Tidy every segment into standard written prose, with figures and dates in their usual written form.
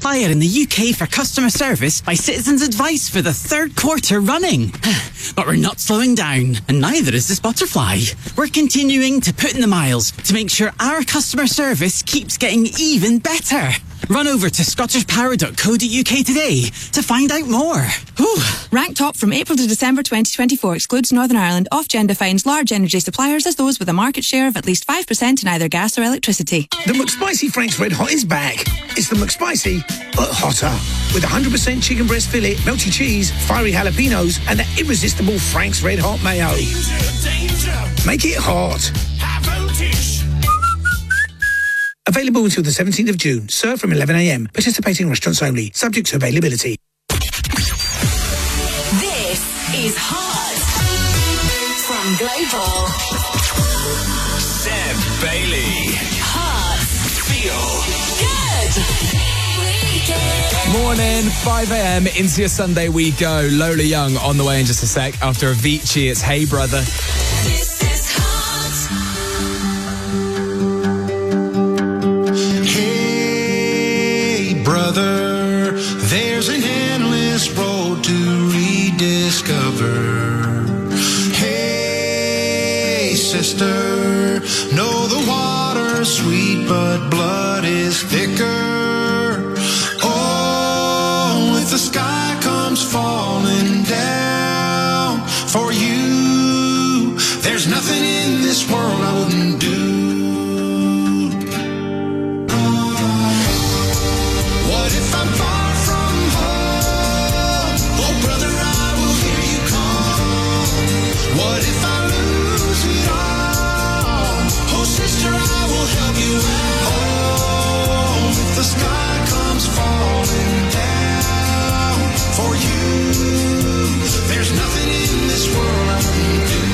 supplier in the UK for customer service by Citizens Advice for the 3rd quarter running. But we're not slowing down, and neither is this butterfly. We're continuing to put in the miles to make sure our customer service keeps getting even better. Run over to scottishpower.co.uk today to find out more. Whew. Rank top from April to December 2024 excludes Northern Ireland. Ofgem defines large energy suppliers as those with a market share of at least 5% in either gas or electricity. The McSpicy Frank's Red Hot is back. It's the McSpicy, but hotter. With 100% chicken breast fillet, melty cheese, fiery jalapenos, and that irresistible Frank's Red Hot mayo. Danger. Make it hot. High voltage. Available until the 17th of June. Served from 11 a.m. Participating restaurants only. Subject to availability. This is Hot from Global. Seb Bailey. Hot. Feel good. Morning, 5 a.m. into your Sunday we go. Lola Young on the way in just a sec. After Avicii, it's Hey Brother. This is Hot. Hey brother, there's an endless road to rediscover. Hey sister, know the water's sweet but blood is thicker. Oh, if the sky comes falling down for you, there's nothing in this world I wouldn't do. What if I'm far from home? Oh brother, I will hear you call. What if I lose it all? Oh sister, I will help you out. Oh, if the sky comes falling down for you, there's nothing in this world I wouldn't do.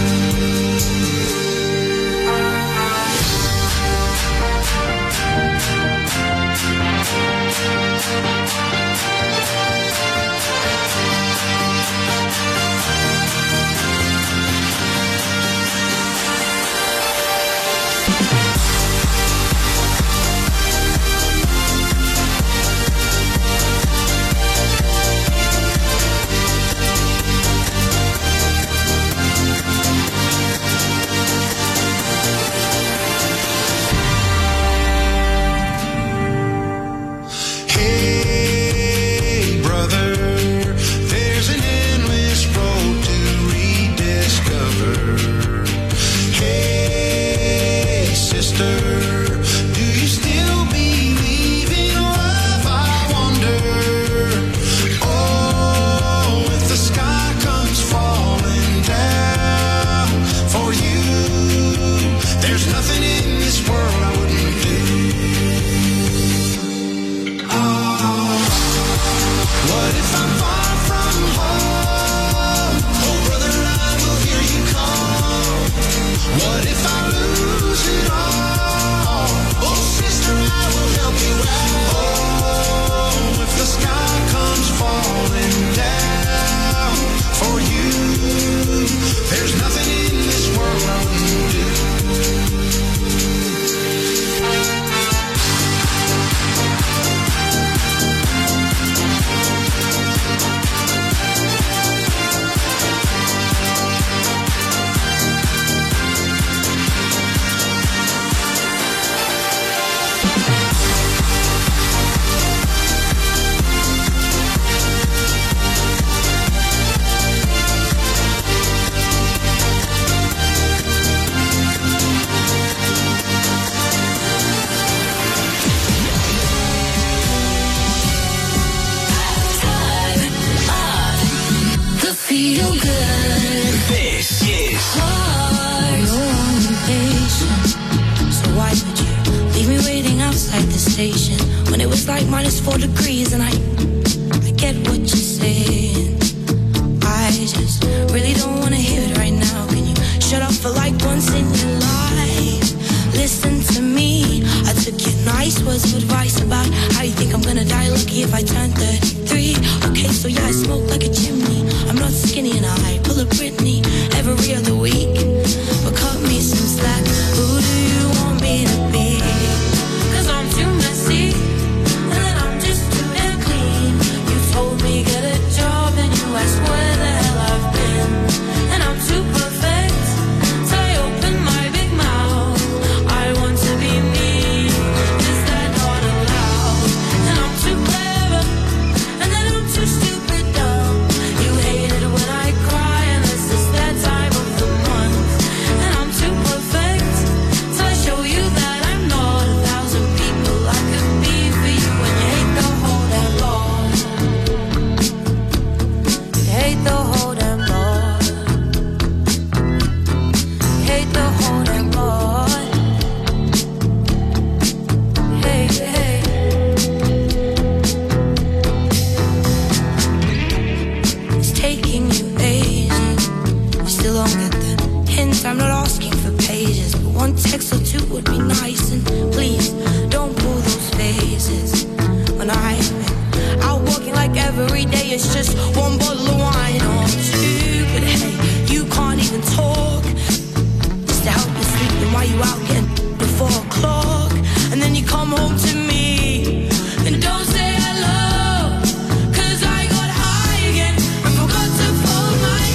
Hey brother, there's an endless road to rediscover. Hey sister, do you still believe in love? I wonder. Oh, if the sky comes falling down for you, there's nothing in this world I wouldn't do. What if I'm far from home? Oh brother, I will hear you call. What if I lose it all? Oh sister, I will help you out. Oh, if the sky comes falling down for you, there's nothing in this world I wouldn't do. Feel good. This is Hard. You're impatient. So why would you leave me waiting outside the station when it was like -4 degrees? And I get what you're saying. I just really don't want to hear it right now. Can you shut up for like once in your life? Listen to me. I took your nice words of advice about how you think I'm gonna die lucky if I turn 33. Okay, so yeah, I smoke like a chimney. I'm not skinny and I pull a Britney every other week. But cut me some slack. Who do you want me to be? 'Cause I'm too messy and I'm just talking like every day it's just one bottle of wine or two. But hey, you can't even talk. Just to help you sleep, then why you out getting before 4 o'clock? And then you come home to me and don't say hello, 'cause I got high again and forgot to fold my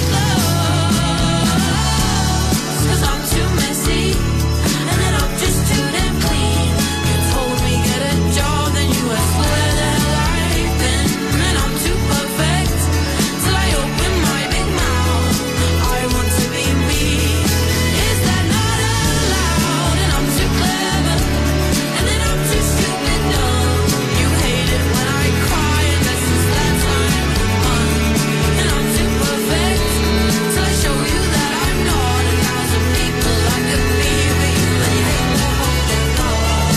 clothes. 'Cause I'm too messy and then I'm just too damn clean. You told me get a job, then you were swear that life been. And I'm too perfect till I open my big mouth. I want to be me. Is that not allowed? And I'm too clever and then I'm too stupid dumb. You hate it when I cry and this is that time of the month. And I'm too perfect till I show you that I'm not. 1,000 people I could be, but you hate the whole damn lot.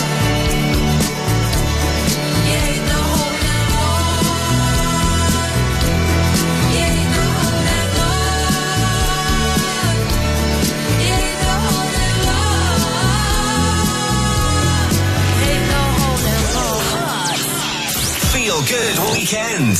You hate the whole damn lot. You hate the whole damn lot. You hate the whole damn lot. Hate the whole damn lot. Feel Good Weekend.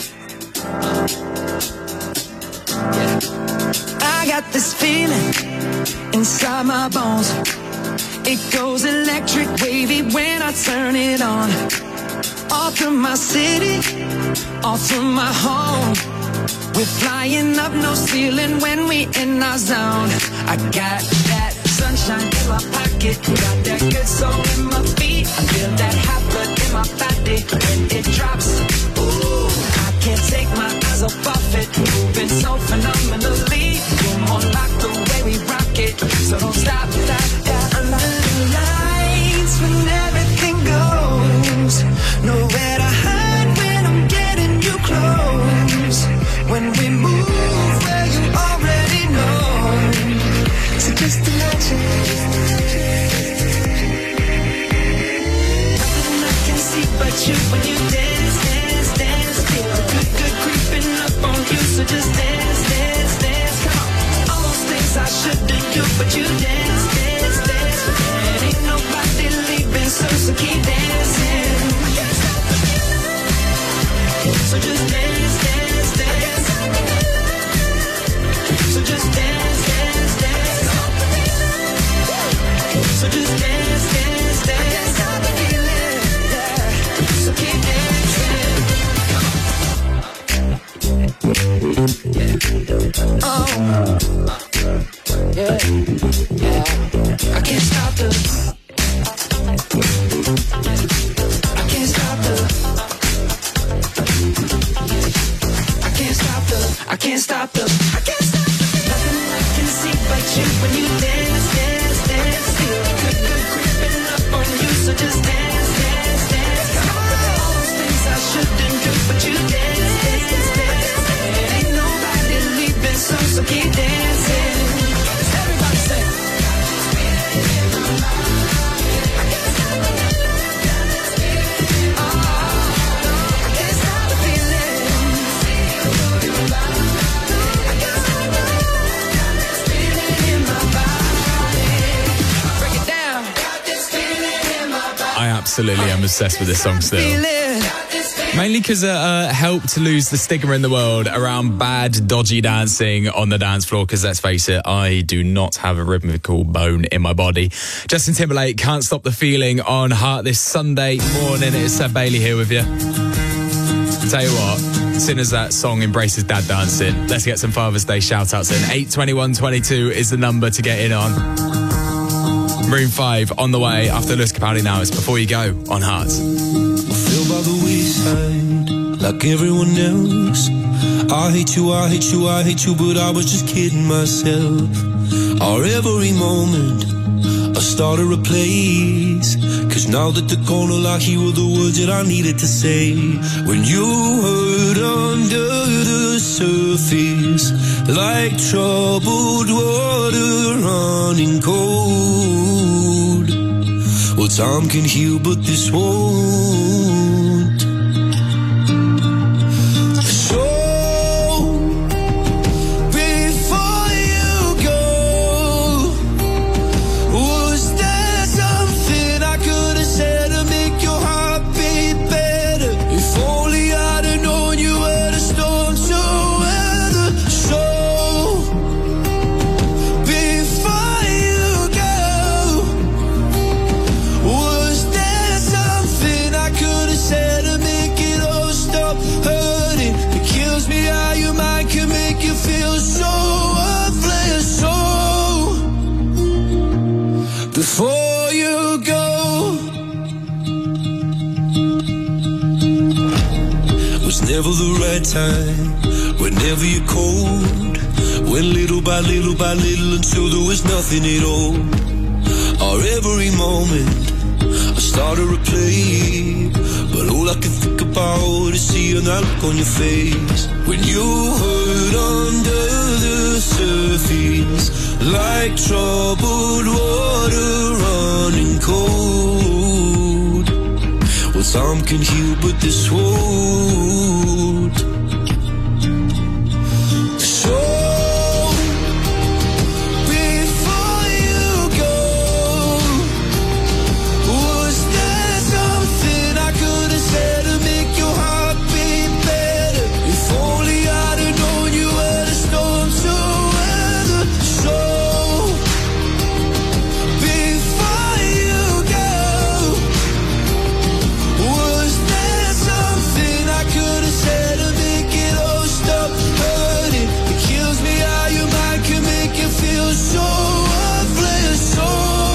I got this feeling inside my bones. It goes electric wavy when I turn it on. Off from my city, off from my home. We're flying up, no ceiling when we in our zone. I got that sunshine in my pocket, got that good soul in my feet. I feel that hot blood in my body when it drops. Ooh, I can't take my eyes off of it, moving so phenomenally. You're more like the way we rock it, so don't stop, stop, stop. Under the lights when everything goes, nowhere to hide when I'm getting you close. When we move where you already know, so just imagine. Nothing I can see but you when you dance, dance, dance. Feel the good, good creeping up on you, so just dance, dance, dance. Come on, all those things I shouldn't do, but you dance, dance, dance. And ain't nobody leaving, so keep dancing. So just dance, dance, dance. So just dance, dance, dance. So just dance, dance, dance. Yeah. So keep dancing. Oh, yeah, yeah. I can't stop the. I can't stop the. I can't stop the. I can't stop the. I can't stop the. Nothing I can see but you when you dance, dance, dance. Feel good, good creeping up on you, so just dance, dance, dance. All those things I shouldn't do, but you dance, dance, dance. And ain't nobody leaving, so keep dancing. Everybody say. I absolutely am obsessed with this song still. Mainly because it helped to lose the stigma in the world around bad, dodgy dancing on the dance floor, because let's face it, I do not have a rhythmical bone in my body. Justin Timberlake, Can't Stop the Feeling on Heart this Sunday morning. It's Seb Bailey here with you. Tell you what, as soon as that song embraces dad dancing, let's get some Father's Day shout-outs in. 82122 is the number to get in on. Room 5 on the way after Lewis Capaldi now. It's Before You Go on Heart. Feel by the wayside like everyone else. I hate you, I hate you, I hate you, but I was just kidding myself. Our every moment I started a place, 'cause now that they're gone, all I hear were the words that I needed to say. When you hurt under the surface, like troubled water running cold. Well, time can heal, but this won't. So, before you go, was there something I could have said to make your heart beat better? If only I'd have was never the right time. Whenever you're cold, went little by little by little until there was nothing at all. Or every moment I started to play, but all I can think about is seeing that look on your face. When you hurt under the surface, like troubled water running cold. Well, time can heal, but this won't. So before you go, was there something I could have said to make your heart beat better? If only I'd have known you were the storm to weather. So before you go, was there something I could have said to make it all stop hurting? It kills me how your mind can make you feel so worthless. So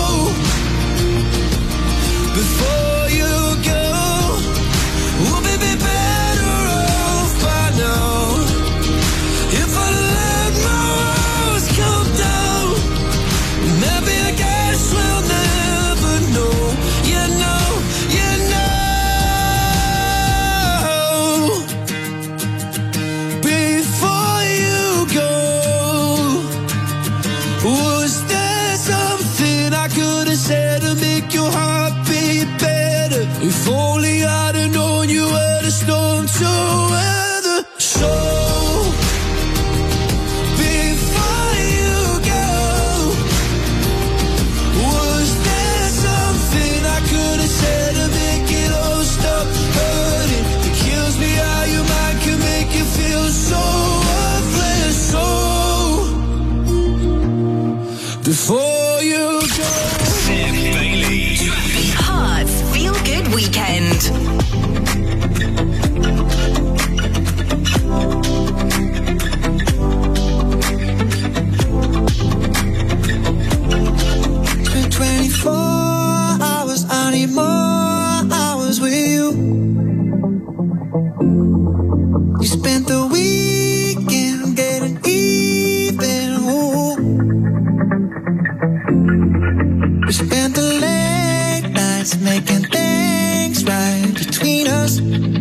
before you go, would we be better off by now if I let my walls come down? Maybe I guess we'll never know. You know, you know. Before you go, was there something I could have said to make your heart beat better? If only I'd have known you were the storm to weather. So before you go, was there something I could have said to make it all stop hurting? It kills me how your mind can make you feel so worthless. So before you go. Sam Bailey. Hearts Feel Good Weekend. Been 24 hours, I need more hours with you. You spent the weekend getting even. Ooh. We spent the late nights making things right between us.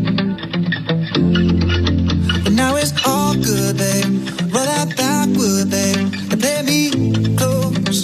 But now it's all good, babe. Roll that backward, babe, and play me close.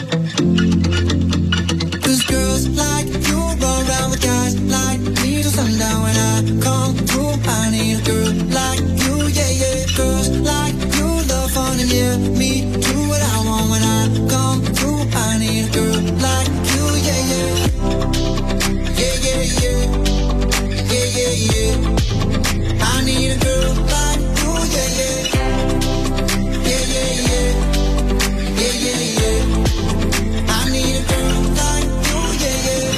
'Cause girls like you run around with guys like me till sundown. When I come through, I need a girl like you, yeah, yeah. Girls like you love fun and yeah, me do what I want. When I come through, I need a girl like you, yeah, yeah. Yeah, yeah, yeah. Yeah, yeah, yeah. I need a girl like you, yeah, yeah. Yeah, yeah, yeah. Yeah, yeah, yeah. I need a girl like you, yeah, yeah.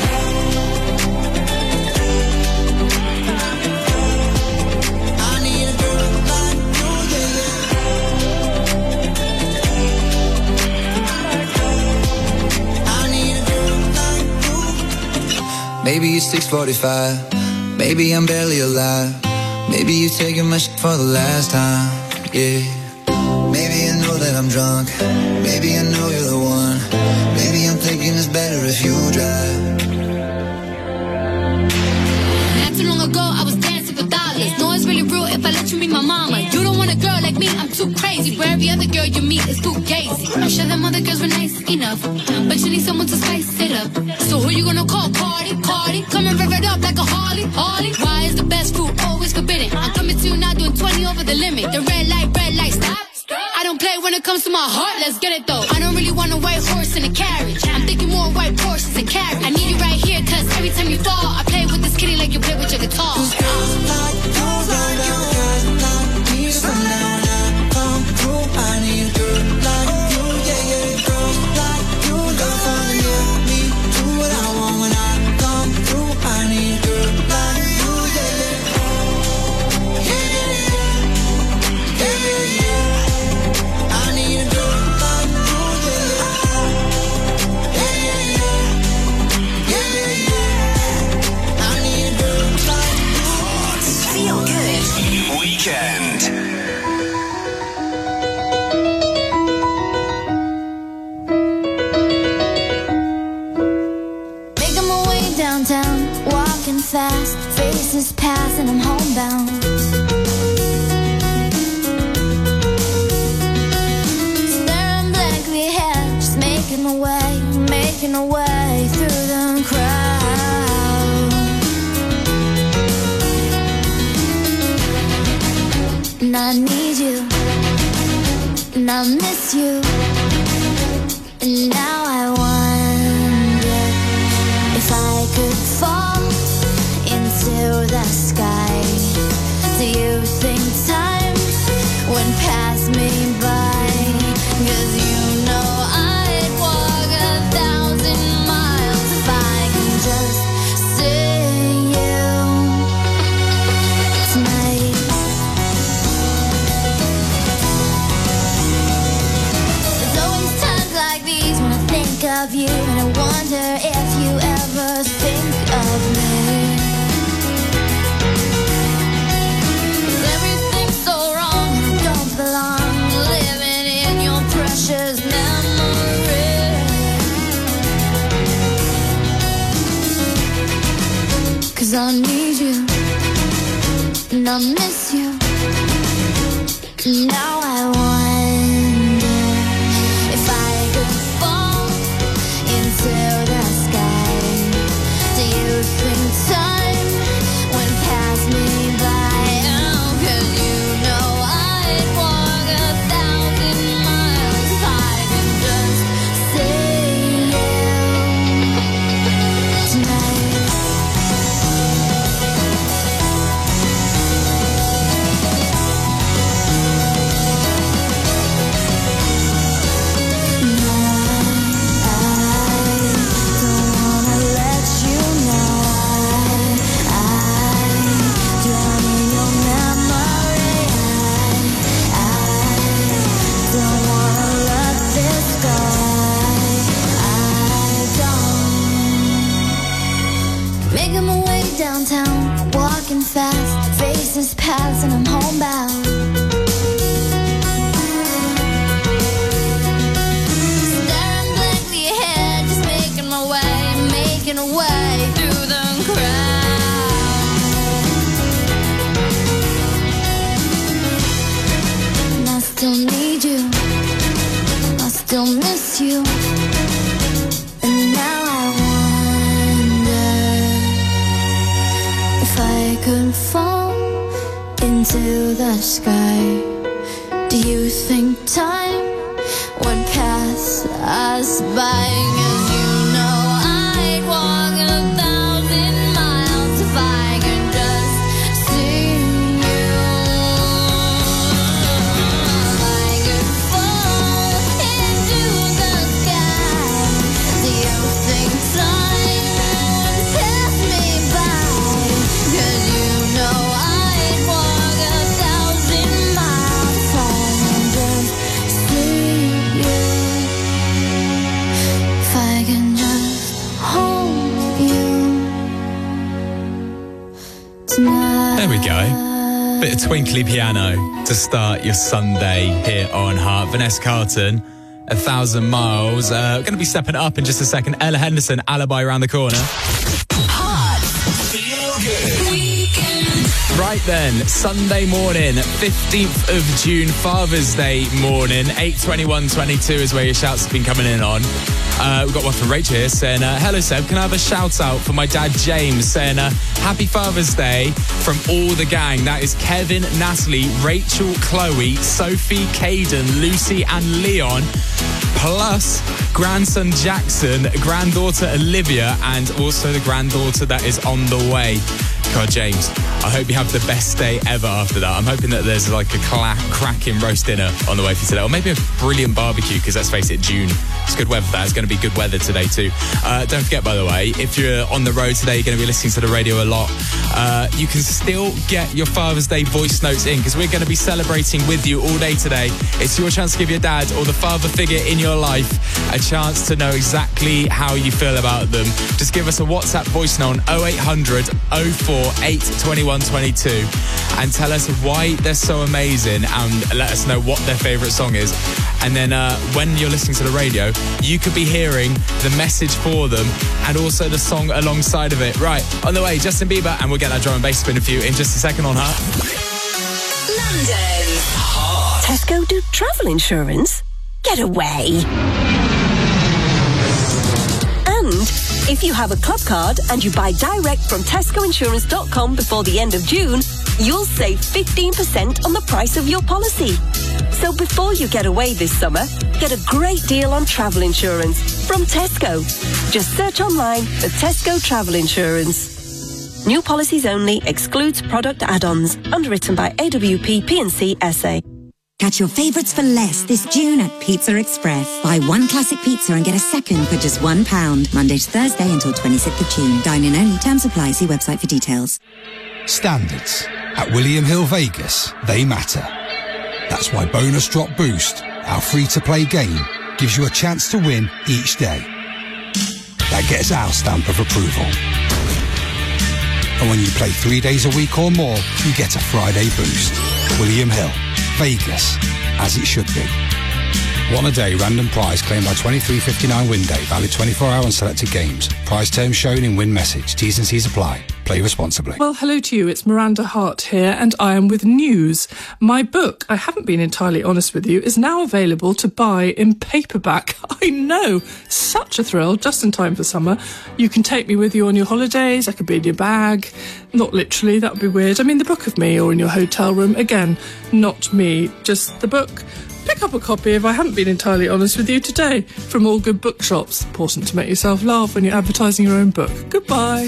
I need a girl like you, yeah, yeah. I need a girl like you. Maybe it's 6:45. Maybe I'm barely alive. Maybe you're taking my shit for the last time, yeah. Maybe I know that I'm drunk. Maybe I know you're the one. Maybe I'm thinking it's better if you drive. Not too long ago, I was dancing for dollars. No, it's really real if I let you meet my mama. You don't want a girl like me, I'm too crazy. For every other girl you meet is too gazy. I'm sure them other girls were nice enough, but you need someone to spice it up. So who you gonna call? Cardi, Cardi. Come and rev it up like a Harley, Harley. Why is the best food always forbidden? I'm coming to you now doing 20 over the limit. The red light, stop. I don't play when it comes to my heart, let's get it though. I don't really want a white horse in a carriage. I'm thinking more white horses and carriage. I need you right here, cause every time you fall, I play with this kitty like you play with your guitar. Girls like you run around with guys like me till sundown. When I come through, I need a girl like you, yeah, yeah. Girls like you love fun and yeah, me do what I want. When I come through, I need a girl like you, yeah, yeah. Yeah, yeah, yeah. Yeah, yeah, yeah. I need a girl like you, yeah, yeah. Yeah, yeah, yeah. Yeah, yeah, yeah. I need a girl like you, Weekend. Downtown, walking fast, faces pass and I'm homebound. Staring blankly ahead, just making my way through the crowd. And I need you, and I miss you, and now I wonder if I could fall into the sky. Do you think time would pass me by? 'Cause you know I'd walk 1,000 miles if I can just see you tonight. There's always times like these when I think of you, and I wonder if you ever think of me. 'Cause everything's so wrong and I don't belong, living in your precious memory. 'Cause I need you and I miss you, and now I wonder if I could fall into the sky. Do you think time would pass me by? Oh, 'cause you know I'd walk 1,000 miles if I could just see you tonight. Making my way downtown, walking fast, faces pass and I'm homebound. Staring blankly ahead, just making my way through the crowd. And I still need you, I still miss you, and now I wonder if I could fall into the sky. Do you think time would pass us by? 'Cause you know I'd walk 1,000 miles if I could just see you. If I could fall into the sky, do you think time would pass me by? 'Cause you know I'd walk 1,000 miles if I can just see you. If I can just hold you tonight. There we go. Bit of twinkly piano to start your Sunday here on Heart. Vanessa Carlton, 1,000 miles. Going to be stepping it up in just a second. Ella Henderson, Alibi around the corner. Feel good. Weekend. Right then, Sunday morning, 15th of June, Father's Day morning, 8:21:22 is where your shouts have been coming in on. We've got one from Rachel here saying, hello Seb, can I have a shout out for my dad James saying, happy Father's Day from all the gang. That is Kevin, Natalie, Rachel, Chloe, Sophie, Caden, Lucy and Leon, plus grandson Jackson, granddaughter Olivia, and also the granddaughter that is on the way. God, James, I hope you have the best day ever after that. I'm hoping that there's like a cracking roast dinner on the way for today, or maybe a brilliant barbecue, because let's face it, June, it's good weather for that. It's going to be good weather today too. Don't forget, by the way, if you're on the road today, you're going to be listening to the radio a lot, you can still get your Father's Day voice notes in, because we're going to be celebrating with you all day today. It's your chance to give your dad or the father figure in your life a chance to know exactly how you feel about them. Just give us a WhatsApp voice note on 0800 04 078 21 22 and tell us why they're so amazing and let us know what their favourite song is. And then when you're listening to the radio, you could be hearing the message for them and also the song alongside of it. Right, on the way, Justin Bieber, and we'll get that drum and bass spin for you in just a second on Heart. London's Heart. Tesco do travel insurance? Get away. And if you have a club card and you buy direct from tescoinsurance.com before the end of June, you'll save 15% on the price of your policy. So before you get away this summer, get a great deal on travel insurance from Tesco. Just search online for Tesco Travel Insurance. New policies only, excludes product add-ons. Underwritten by AWP P&C SA. Catch your favourites for less this June at Pizza Express. Buy one classic pizza and get a second for just £1. Monday to Thursday until 26th of June. Dine-in only. Terms apply. See website for details. Standards. At William Hill Vegas, they matter. That's why Bonus Drop Boost, our free-to-play game, gives you a chance to win each day. That gets our stamp of approval. And when you play 3 days a week or more, you get a Friday boost. William Hill. Vegas, as it should be. One a day random prize claimed by 23.59 win day, valid 24 hour on selected games. Prize terms shown in win message. T's and C's apply. Play responsibly. Well, hello to you. It's Miranda Hart here, and I am with news. My book, I haven't been entirely honest with you, is now available to buy in paperback. I know, such a thrill, just in time for summer. You can take me with you on your holidays. I could be in your bag. Not literally, that would be weird. I mean, the book of me, or in your hotel room. Again, not me, just the book. Pick up a copy if I haven't been entirely honest with you today from all good bookshops. Important to make yourself laugh when you're advertising your own book. Goodbye.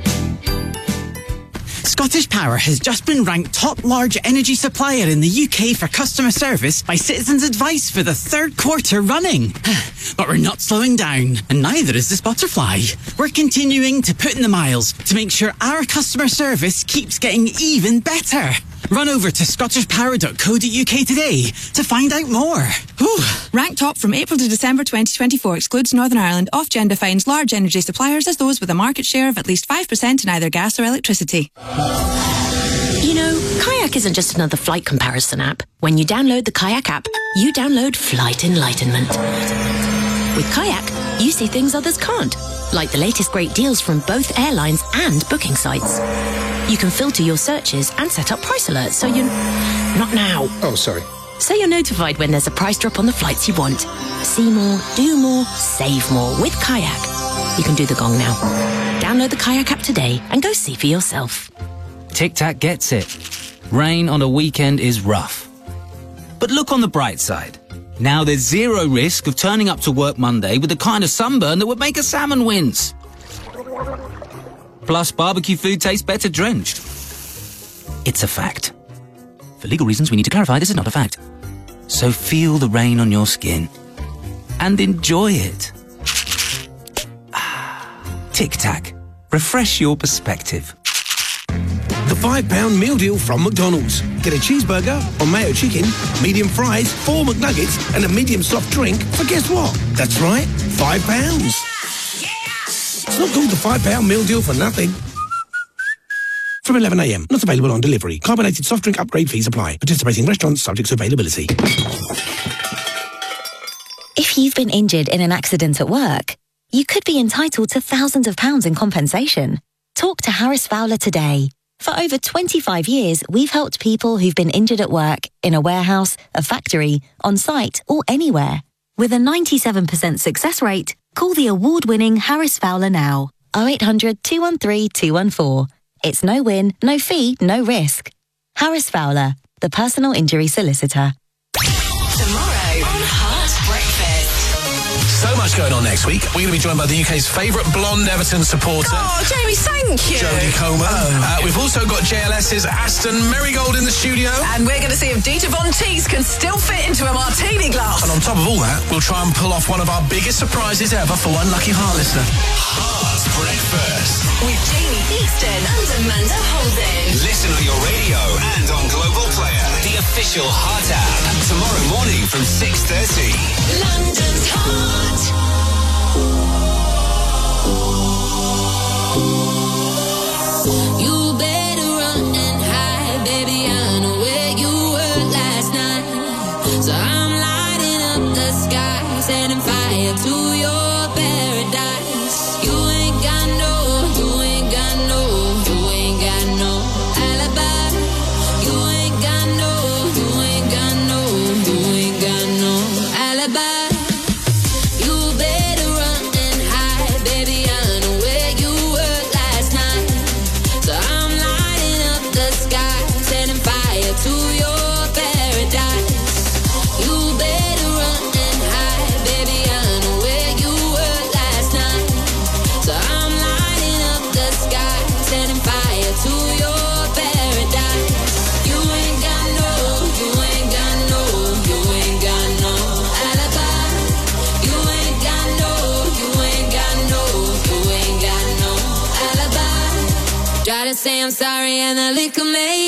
Scottish Power has just been ranked top large energy supplier in the UK for customer service by Citizens Advice for the third quarter running. But we're not slowing down, and neither is this butterfly. We're continuing to put in the miles to make sure our customer service keeps getting even better. Run over to scottishpower.co.uk today to find out more. Whew. Ranked top from April to December 2024 excludes Northern Ireland. Ofgem defines large energy suppliers as those with a market share of at least 5% in either gas or electricity. You know, Kayak isn't just another flight comparison app. When you download the Kayak app, you download Flight Enlightenment. With Kayak, you see things others can't, like the latest great deals from both airlines and booking sites. You can filter your searches and set up price alerts so you're... Not now. Oh, sorry. So you're notified when there's a price drop on the flights you want. See more, do more, save more with Kayak. You can do the gong now. Download the Kayak app today and go see for yourself. Tic Tac gets it. Rain on a weekend is rough. But look on the bright side. Now there's zero risk of turning up to work Monday with the kind of sunburn that would make a salmon wince. Plus, barbecue food tastes better drenched. It's a fact. For legal reasons, we need to clarify this is not a fact. So feel the rain on your skin and enjoy it. Tic Tac. Refresh your perspective. The £5 meal deal from McDonald's. Get a cheeseburger or mayo chicken, medium fries, 4 McNuggets, and a medium soft drink for guess what? That's right, £5. It's not called the £5 meal deal for nothing. From 11 a.m. Not available on delivery. Carbonated soft drink upgrade fees apply. Participating restaurants subject to availability. If you've been injured in an accident at work, you could be entitled to thousands of pounds in compensation. Talk to Harris Fowler today. For over 25 years, we've helped people who've been injured at work, in a warehouse, a factory, on site, or anywhere. With a 97% success rate, call the award-winning Harris Fowler now. 0800 213 214. It's no win, no fee, no risk. Harris Fowler, the personal injury solicitor. Tomorrow on Heart Breakfast. So much going on next week. We're going to be joined by the UK's favourite blonde Everton supporter. Oh, Jamie, thank you. Jodie Comer. We've also got JLS's Aston Marigold in the studio. And we're going to see if Dita Von Teese can still fit into a martini glass. And on top of all that, we'll try and pull off one of our biggest surprises ever for one lucky Heart listener. Heart Breakfast. With Jamie Easton and Amanda Holden. Listen on your radio and on Global Player, the official Heart app. Tomorrow morning from 6:30. London's Heart. You better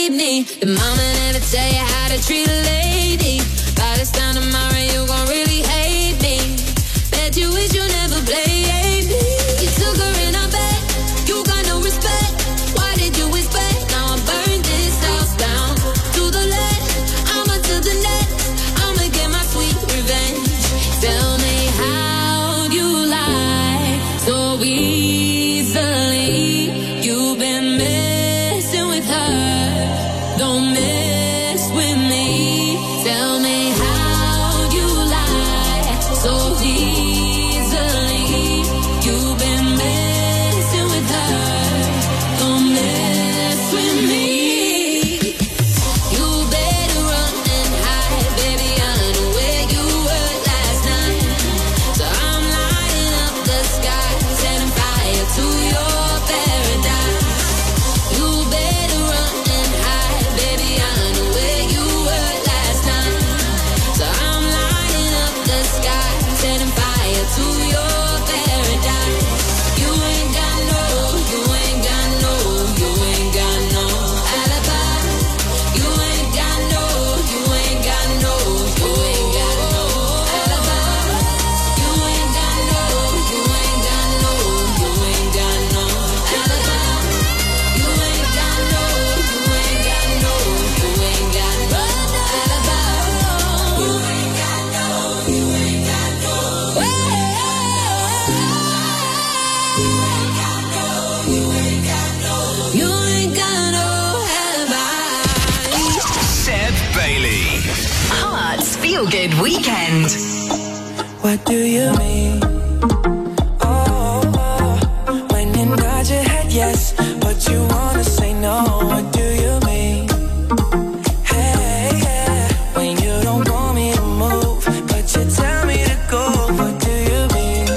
hate me. The mama never tell you how to treat a lady. By this time tomorrow you gon' really hate me. Bet you wish you never played me. You took her in our bed, you got no respect. Why did you expect? Now I burned this house down to the left, I'ma to the next. I'ma get my sweet revenge. Tell me how you lie so easily. You've been messing with her, don't mess with me. Tell me how you lie so easily. You've been messing with her, don't mess with me. You better run and hide, baby. I know where you were last night. So I'm lighting up the sky, setting fire to your paradise. You better run and hide, baby. I know where you were last night. So I'm lighting up the sky, setting fire to your paradise. You ain't got no, you ain't got no, you ain't got no alibi. You ain't got no, you ain't got no, you ain't got no alibi. You ain't got no, you ain't got no, you ain't got no alibi. You ain't got no, you ain't got no, you ain't got no alibi. You ain't got no, you ain't got no. You ain't got no alibi. Seb Bailey. Hearts Feel Good Weekend. What do you mean? When you nod your head yes, but you wanna say no. What do you mean? Hey, yeah. When you don't want me to move, but you tell me to go. What do you mean?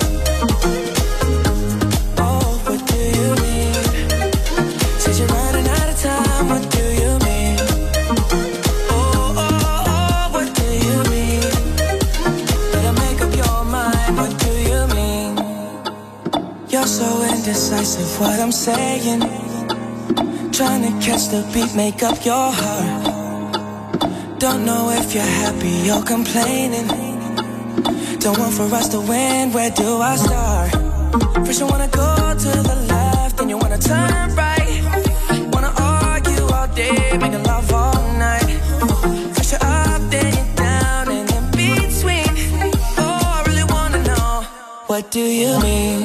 Oh, what do you mean? Said you're running out of time. What do you mean? Oh, what do you mean? Better make up your mind. What do you mean? You're so indecisive. What I'm saying. Trying to catch the beat, make up your heart. Don't know if you're happy or complaining. Don't want for us to win, where do I start? First you wanna go to the left, then you wanna turn right. Wanna argue all day, making love all night. First you're up, then you're down, and in between. Oh, I really wanna know, what do you mean?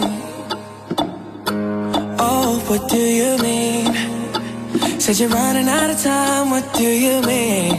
Oh, what do you mean? Said you're running out of time, what do you mean?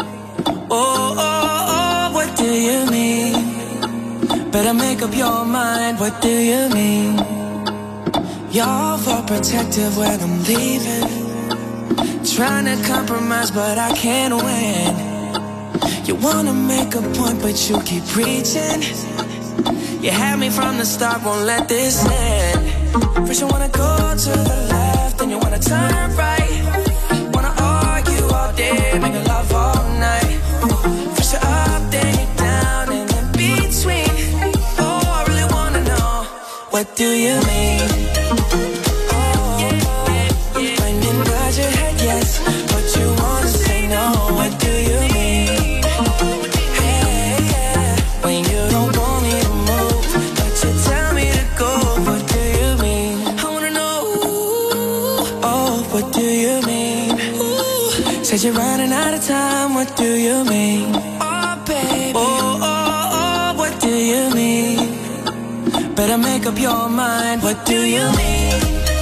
Oh, what do you mean? Better make up your mind, what do you mean? You're overprotective when I'm leaving. Trying to compromise, but I can't win. You wanna make a point, but you keep preaching. You had me from the start, won't let this end. First you wanna go to the left, then you wanna turn right. Wanna argue all day, making love all night. First you're up, then you're down, and in between. Oh, I really wanna know, what do you mean? Oh, when you nod your head yes, but you wanna say no. What do you mean? Hey, yeah. When you don't want me to move, but you tell me to go. What do you mean? I wanna know. Oh, what do you mean? Said you're running out of time. What do you mean? Oh, baby. Oh, what do you mean? Better make up your mind. What do you mean?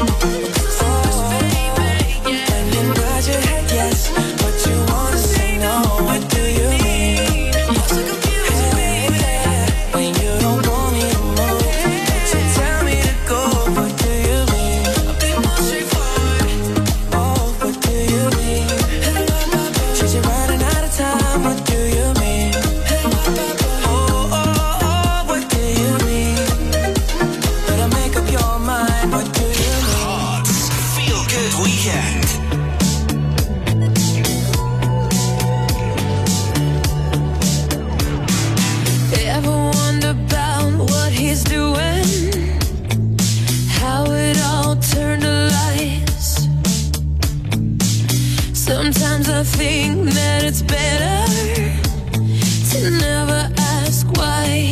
When you nod your head yes, but you wanna say no. What do you mean? Hey, yeah. When you don't want me to move, but you tell me to go. What do you mean? I'll be more straightforward. Oh, what do you mean? Said you're running out of time. What do you mean? Oh, what do you mean? Better make up your mind. What do you mean? Hearts Feel Good Weekend. Sometimes I think that it's better to never ask why.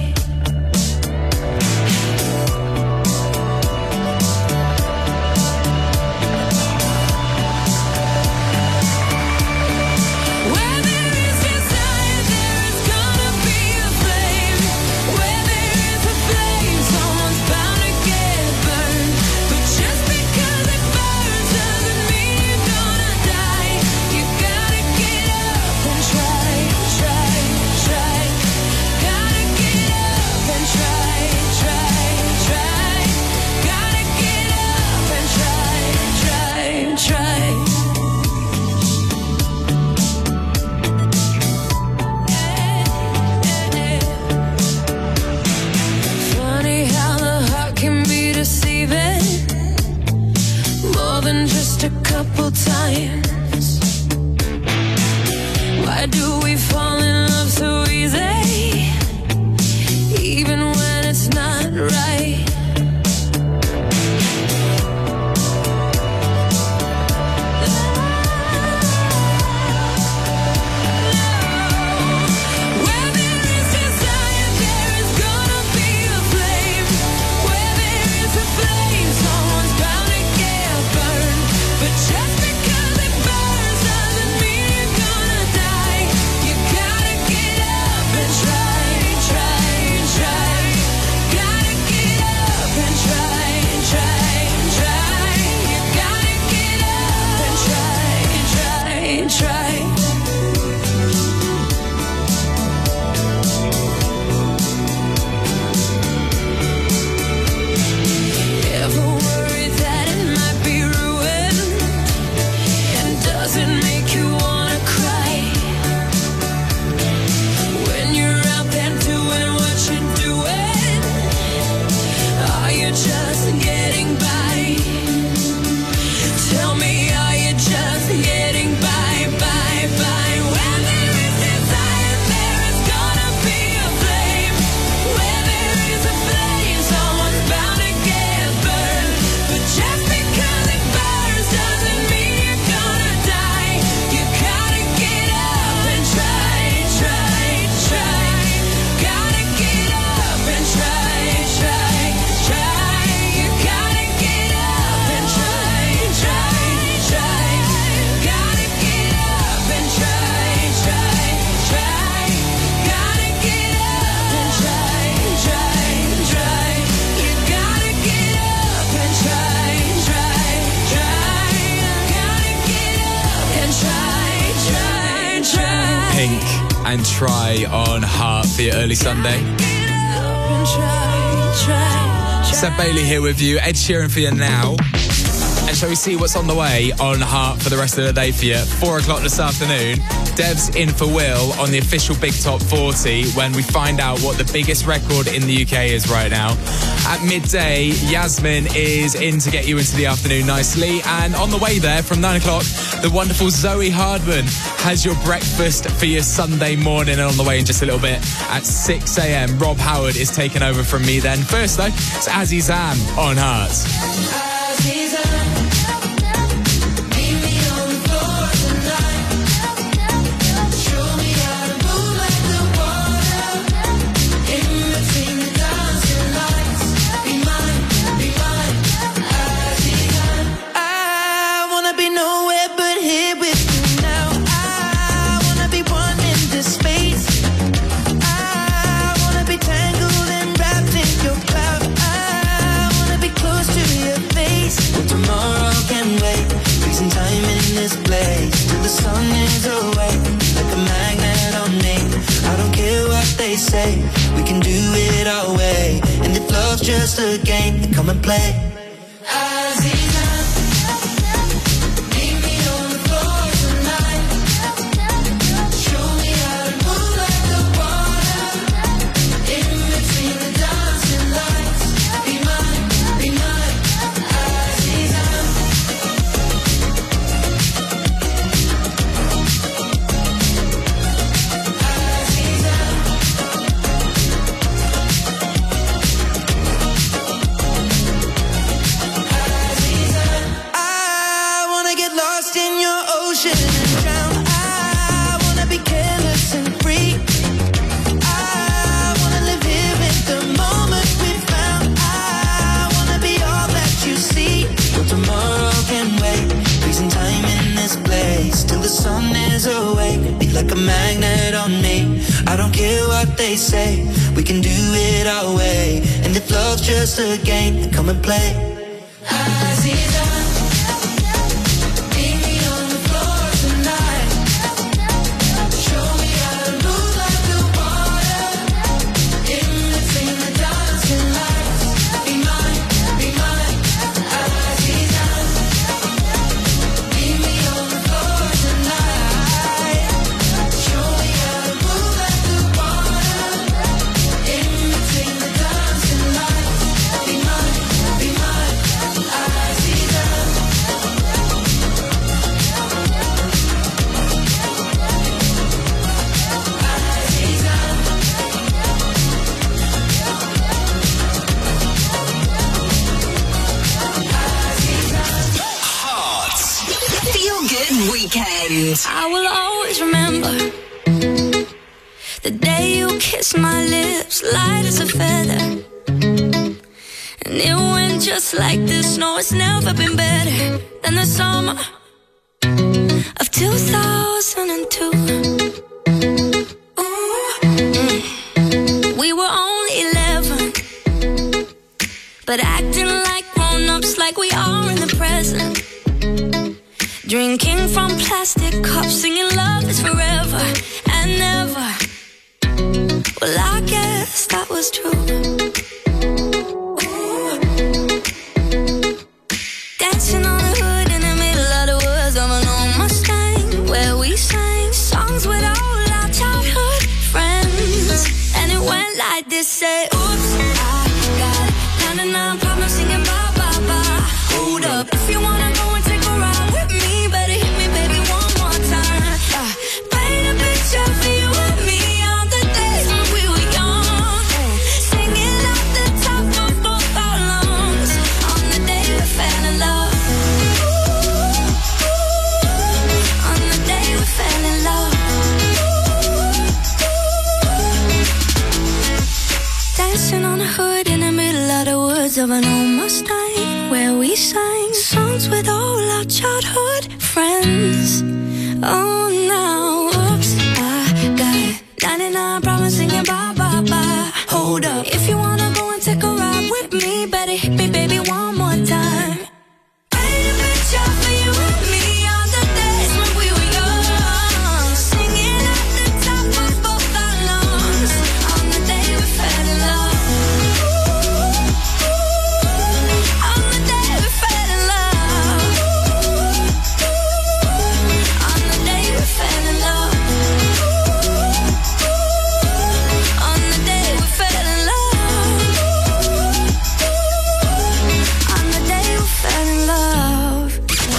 Where there is desire, there is gonna be a flame. Where there is a flame, someone's bound to get burned. But just because it burns doesn't mean you're gonna die. You gotta get up and try, try, try. Gotta get up and try, try, try. Gotta get up and try, try, try. Funny how the heart can be deceiving more than just a couple times. Why do we fall in love so easy, even when it's not right? Where there is desire, there is gonna be a flame. Where there is a flame, someone's bound to get burned. But just because it burns doesn't mean you're gonna die. You gotta get up and try, try, try. Gotta get up and try, try, try. You gotta get up and try, try, try. Ever worried that it might be ruined? And does it make you wanna cry? When you're out there doing what you're doing, are you just getting by? Tell me, are you just getting by, by, by? Where there is desire, there is gonna be a flame. Where there is a flame, someone's bound to get burned. But just because it burns doesn't mean you're gonna die. You gotta get up and try, try, try. Gotta get up and try, try, try. You gotta get up and try, try, try. Gotta get up and try, try, try. Gotta get up and try, try, try. You gotta get up and try, try, try. Gotta get up and try, try, try. Pink and Try on Heart for your early Sunday. And try, try. Seb Bailey here with you. Ed Sheeran for you now. And shall we see what's on the way on Heart for the rest of the day for you? 4 o'clock this afternoon. Deb's in for Will on the official Big Top 40 when we find out what the biggest record in the UK is right now. At midday, Yasmin is in to get you into the afternoon nicely. And on the way there from 9 o'clock, the wonderful Zoe Hardman has your breakfast for your Sunday morning. And on the way in just a little bit at 6 a.m, Rob Howard is taking over from me then. First though, it's Azizam on Heart. We can do it our way, and if love's just a game, then come and play. sun is away, be like a magnet on me. I don't care what they say, we can do it our way. And if love's just a game, then come and play. Aziza, meet me on the floor tonight. Show me how to move like the water. In between the dancing lights. Be mine, Aziza. Meet me on the floor tonight. Show me how to move like the water. In between the dancing lights. Be mine, Aziza. Feel Good Weekend. I will always remember the day you kissed my lips, light as a feather. And it went just like this. No, it's never been better than the summer of 2002. We were only 11, but acting like grown-ups, like we are in the present. Drinking from plastic cups, singing love is forever and never. Well, I guess that was true. Dancing on the hood in the middle of the woods of an old Mustang, where we sang songs with all our childhood friends. And it went like this, say, oops, I got 99 problems singing bye, bye, bye. Hold up, if you wanna go and take a ride with me, better hit me, baby, one more time. Paint a picture for you and me on the days when we were young. Singing off the top of both our lungs on the day we fell in love. On the day we fell in love. Dancing on the hood in the middle of the woods of an old Mustang, where we sang songs with all our childhood friends. Oh, now, oops, I got 99 problems singing bye, bye, bye. Hold up, if you wanna go and take a ride with me, better hit me, baby, one more time. Paint a picture for you and me on the days when we were young. Singing at the top of both our lungs on the day we fell in love. On the day we fell in love. On the day we fell in love. On the day we fell in love. On the day we fell in love.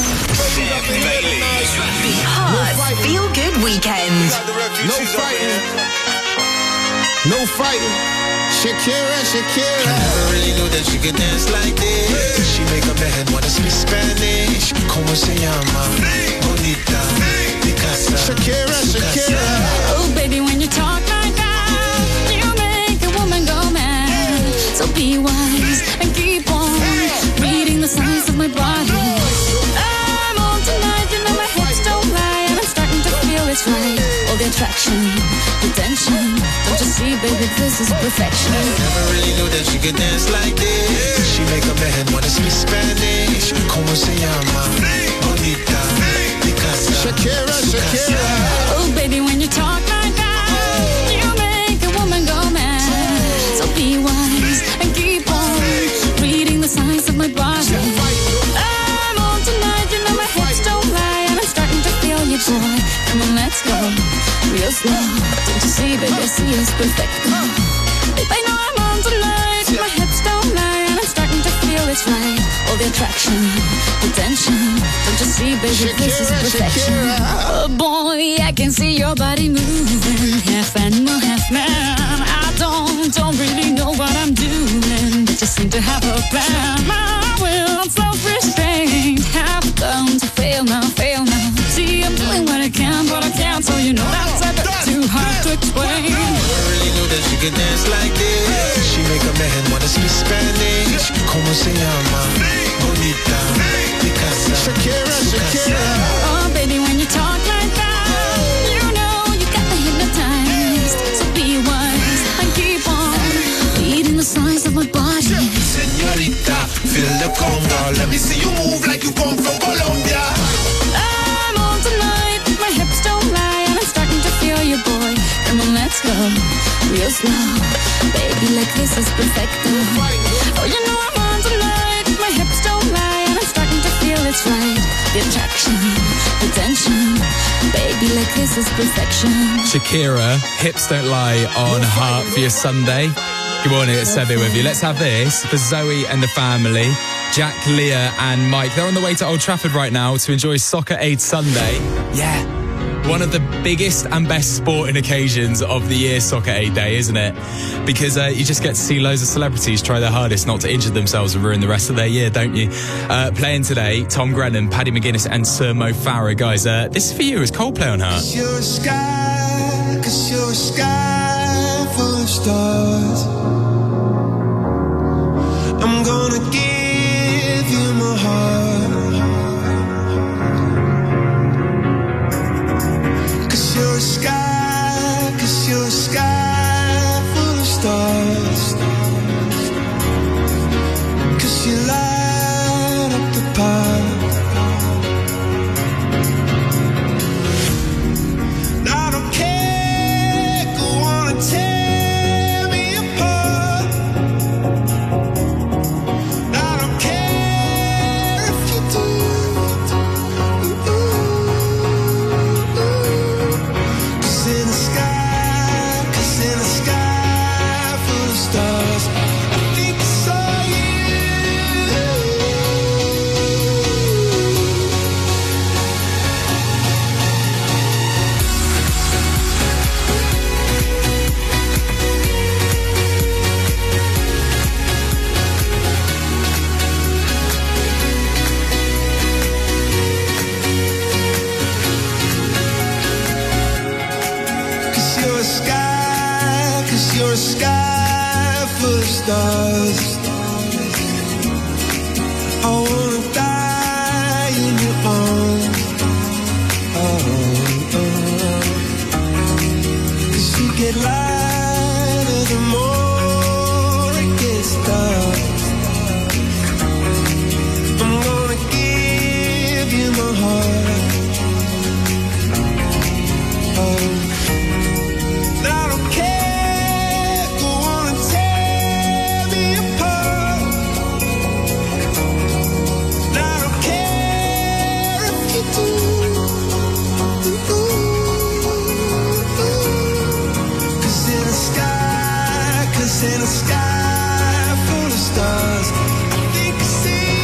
The Hot Feel Good Weekend. No fighting. No fighting. Shakira. I never really knew that she could dance like this. She make up her head wanna speak Spanish. Como se llama? Bonita. Picasa. Shakira. Oh, baby, when you talk like that, you make a woman go mad. So be wise and keep on reading the signs of my body. I'm on tonight, you know my hips don't lie, and I'm starting to feel it's right. All the attraction, the tension. Don't you see, baby, this is perfection. Never really knew that she could dance like this. She make up her head wanna speak Spanish. Como se llama? Bonita. Picasa. Shakira. Oh, baby, when you talk like that, you make a woman go mad. So be wise and keep on reading the signs of my body. I'm on tonight, you know my hips don't lie, and I'm starting to feel you, boy. Come on, let's go real slow. Don't you see, baby, I see it's perfect. Babe, I know I'm on tonight, my hips don't lie, and I'm starting to feel it's right. All the attraction, the tension. Don't you see, baby, this is perfection. Oh boy, I can see your body moving, half animal, half man. I don't really know what I'm doing, but you seem to have a plan. My will, self-restraint, have come to fail now. See, I'm doing what I can, but I can't, so you know that's a bit too hard to explain. Never really knew that she could dance like this. She make up her head wanna speak Spanish. Como se llama? Bonita. Picasa. Shakira. Oh, baby, when you talk like slow. Baby, like this is perfecto. Oh, you know I'm on tonight. My hips don't lie, and I'm starting to feel it's right. The attraction, the tension. Baby, like this is perfection. Shakira, Hips Don't Lie on Heart for your Sunday. Good morning, it's Sebe with you. Let's have this for Zoe and the family. Jack, Leah and Mike, they're on the way to Old Trafford right now to enjoy Soccer Aid Sunday. Yeah, one of the biggest and best sporting occasions of the year, Soccer Aid Day, isn't it? Because you just get to see loads of celebrities try their hardest not to injure themselves and ruin the rest of their year, don't you? Playing today, Tom Grennan, Paddy McGuinness and Sir Mo Farah. Guys, this is for you. It's Coldplay on Heart. 'Cause you're a sky full of stars. I'm gonna give you my heart. 'Cause you're a sky full of stars. 'Cause you light up the path. I don't care, go on and tear me apart. I don't care if you do. 'Cause in the sky full of stars, I think I saw you. Cause you're a sky full of stars. I wanna die in your arms. Cause you get lighter the more it gets dark. I'm gonna give you my heart. I don't care, go on and tear me apart. I don't care if you do. 'Cause in the sky full of stars, I think I see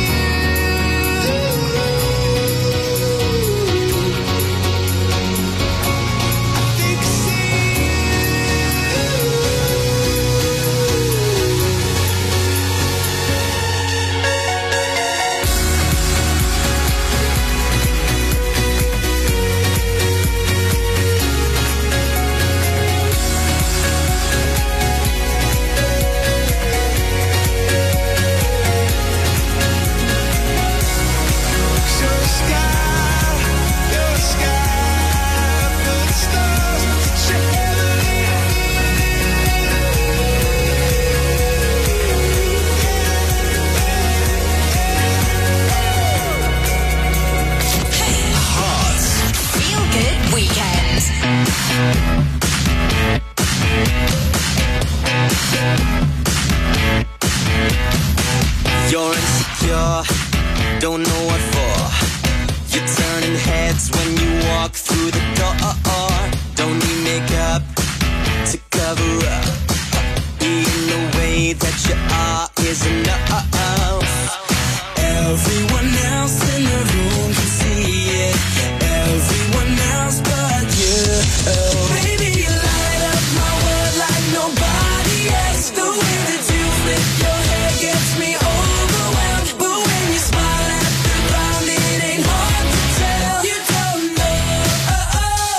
You're insecure, don't know what for. You're turning heads when you walk through the door. Don't need makeup to cover up. Being the way that you are is enough. Everyone else in the room can see it. Everyone else but you. Baby, you light up my world like nobody else. The way that you flip your hair gets me overwhelmed. But when you smile at the ground, it ain't hard to tell. You don't know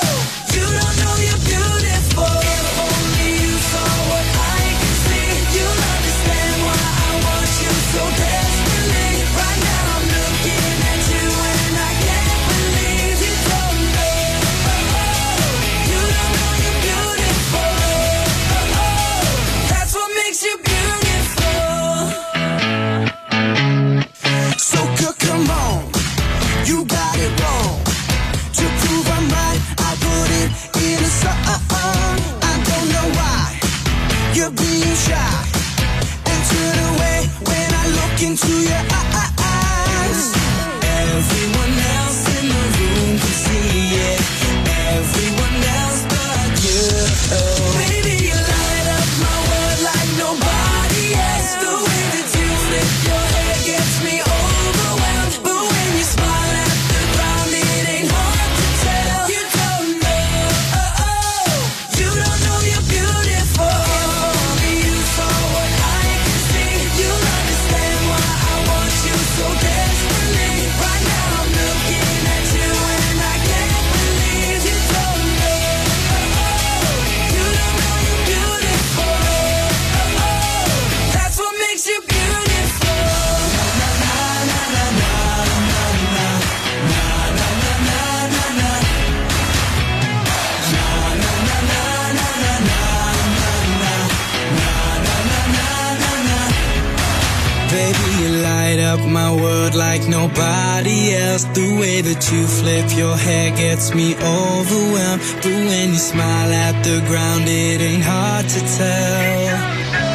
good like nobody else. The way that you flip your hair gets me overwhelmed. But when you smile at the ground, it ain't hard to tell.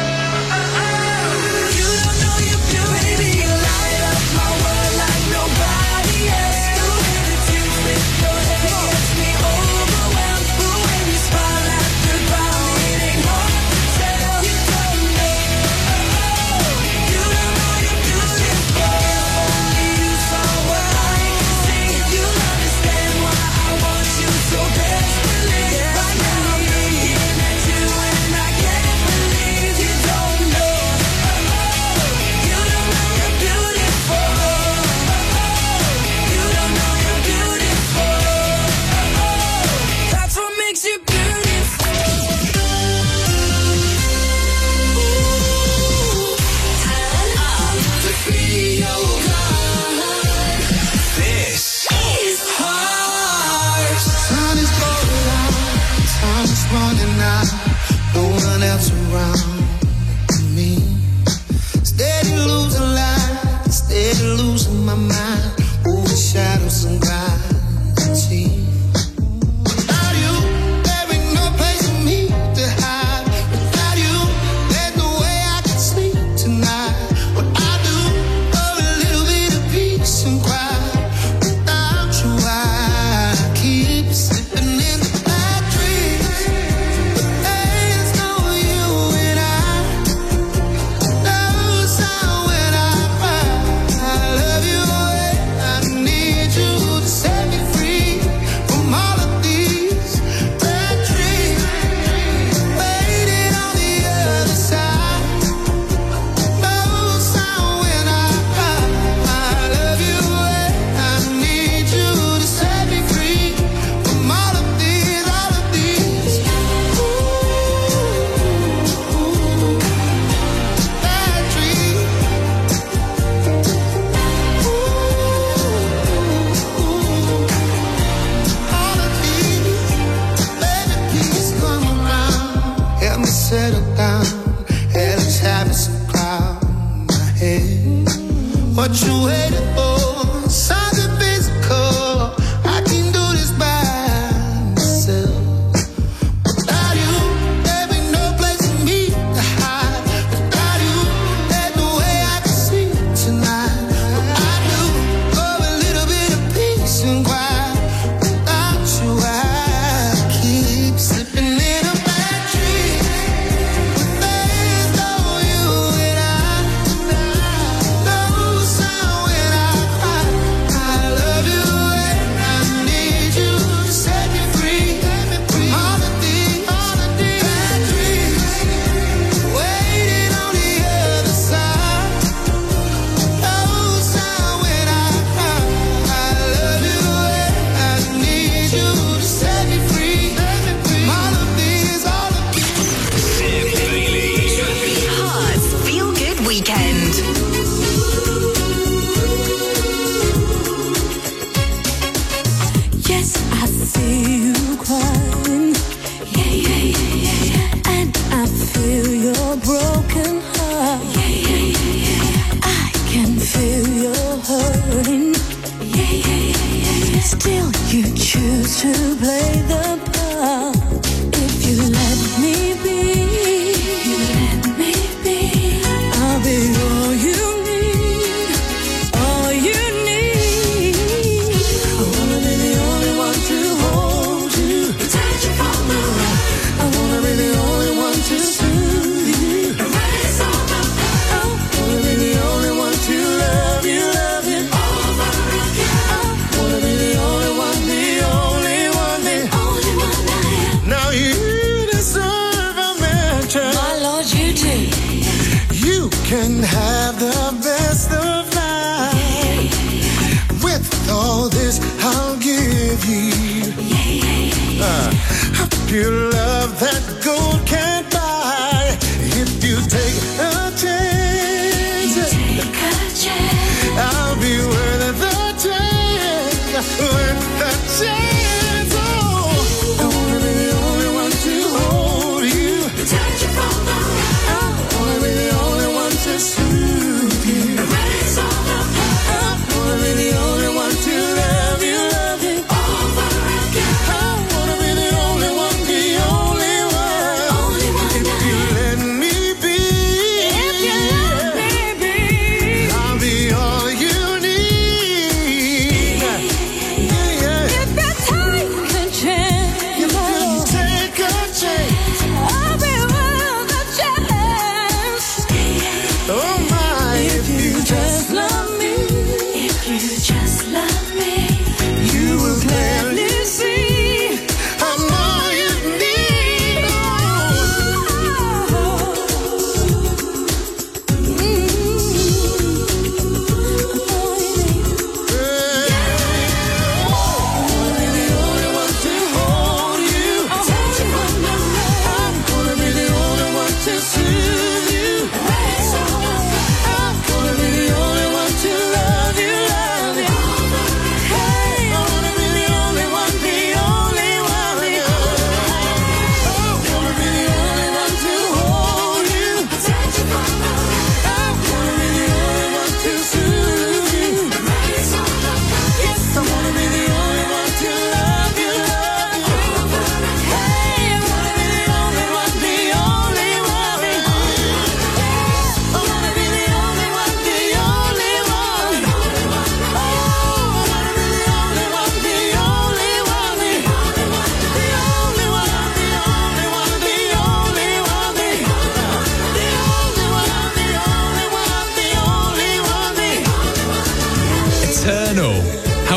Running out, no one else around me. Steady losing light, steady losing my mind. Over shadows and gravity. Without you, there ain't no place for me to hide. Without you, there's no way I can sleep tonight. What I do for a little bit of peace and quiet. Without you, I keep slipping in the bad dreams. Settle down, and let's have some cloud in my head. What you waiting for? Something physical. I can do this by myself. Without you, there ain't no place for me to hide. Without you, there's no way I can sleep tonight. What I do for a little bit of peace and quiet. Without you, I keep slipping in a bad dream. Still you choose to play the part. If you let me be, I'll be all you need, all you need. I wanna be the only one to hold you, protect you from the rain. I wanna be the only one to soothe you, erase all the pain. I wanna be the only one to love you, all over again. I wanna be the only one, the only one, the only one I am. Now you deserve a mention, my Lord, you do. You can have the best of life. With all this, I'll give you a pure love that gold can't buy. If you take a chance, I'll be worth the chance, worth the chance. Oh, I wanna be the only one to hold you, protect you from the rain. I wanna be the only one to soothe you, erase all the pain.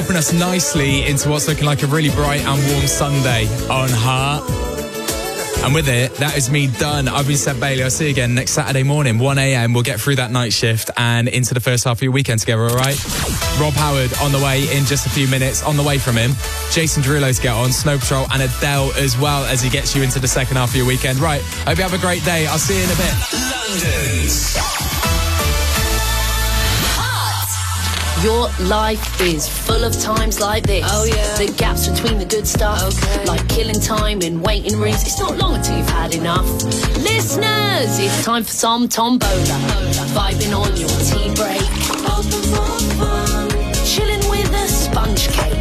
helping us nicely into what's looking like a really bright and warm Sunday on Heart. And with it, that is me done. I've been Seb Bailey. I'll see you again next Saturday morning, 1 a.m. We'll get through that night shift and into the first half of your weekend together, all right? Rob Howard on the way in just a few minutes. On the way from him, Jason Derulo to get on, Snow Patrol and Adele as well as he gets you into the second half of your weekend. Right, hope you have a great day. I'll see you in a bit. London's Your life is full of times like this. Oh, yeah. The gaps between the good stuff. Okay. Like killing time in waiting rooms. It's not long until you've had enough. Listeners, it's time for some Tombola. Vibing on your tea break. Chilling with a sponge cake.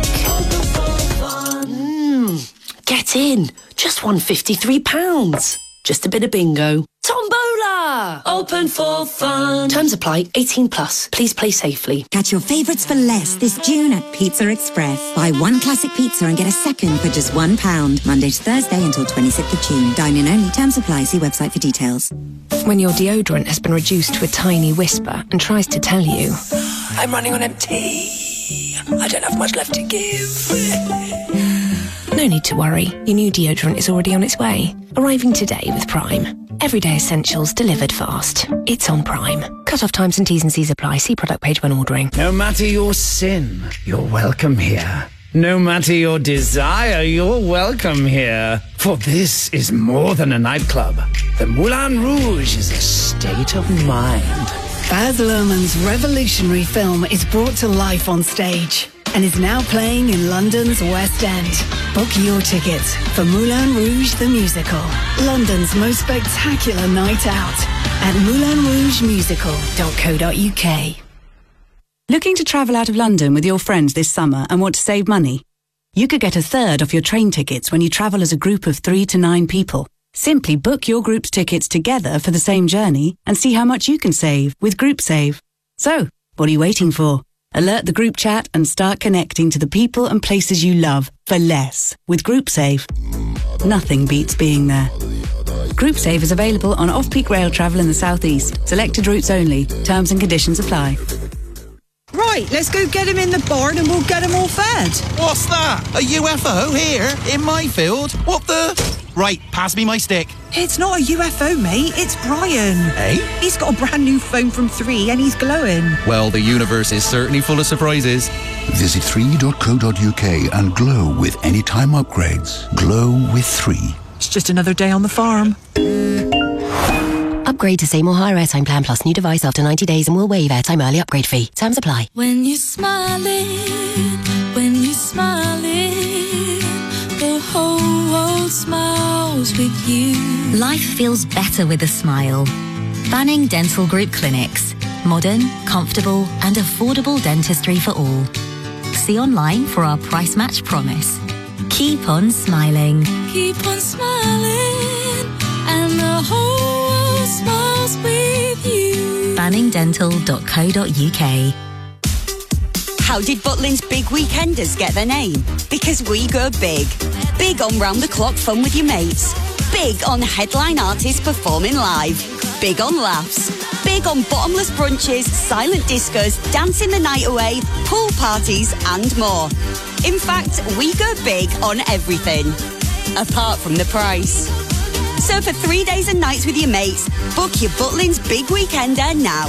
Get in. Just won £53. Just a bit of bingo. Tombola! Open for fun. Terms apply. 18 plus. Please play safely. Catch your favourites for less this June at Pizza Express. Buy one classic pizza and get a second for just £1. Monday to Thursday until 26th of June. Dine-in only. Terms apply. See website for details. When your deodorant has been reduced to a tiny whisper and tries to tell you, I'm running on empty. I don't have much left to give. no need to worry. Your new deodorant is already on its way. Arriving today with Prime. Everyday essentials delivered fast. It's on Prime. Cut-off times and T's and C's apply. See product page when ordering. No matter your sin, you're welcome here. No matter your desire, you're welcome here. For this is more than a nightclub. The Moulin Rouge is a state of mind. Baz Luhrmann's revolutionary film is brought to life on stage and is now playing in London's West End. Book your tickets for Moulin Rouge the Musical, London's most spectacular night out at moulinrougemusical.co.uk. Looking to travel out of London with your friends this summer and want to save money? You could get a third off your train tickets when you travel as a group of 3 to 9 people. Simply book your group's tickets together for the same journey and see how much you can save with GroupSave. So, what are you waiting for? Alert the group chat and start connecting to the people and places you love for less with GroupSave. Nothing beats being there. GroupSave is available on off-peak rail travel in the southeast. Selected routes only. Terms and conditions apply. Right, let's go get him in the barn and we'll get him all fed. What's that? A UFO here in my field? What the? Right, pass me my stick. It's not a UFO, mate. It's Brian. Hey? He's got a brand new phone from 3 and he's glowing. Well, the universe is certainly full of surprises. Visit 3.co.uk and glow with anytime upgrades. Glow with 3. It's just another day on the farm. Upgrade to Seymour Higher Airtime Plan Plus new device after 90 days and we'll waive airtime early upgrade fee. Terms apply. When you're smiling, the whole world smiles with you. Life feels better with a smile. Banning Dental Group Clinics. Modern, comfortable and affordable dentistry for all. See online for our price match promise. Keep on smiling. Keep on smiling, and the whole world smiles with you. banningdental.co.uk. How did Butlins Big Weekenders get their name? Because we go big. Big on round-the-clock fun with your mates. Big on headline artists performing live. Big on laughs. Big on bottomless brunches, silent discos, dancing the night away, pool parties and more. In fact, we go big on everything. Apart from the price. So for 3 days and nights with your mates, book your Butlins Big Weekender now.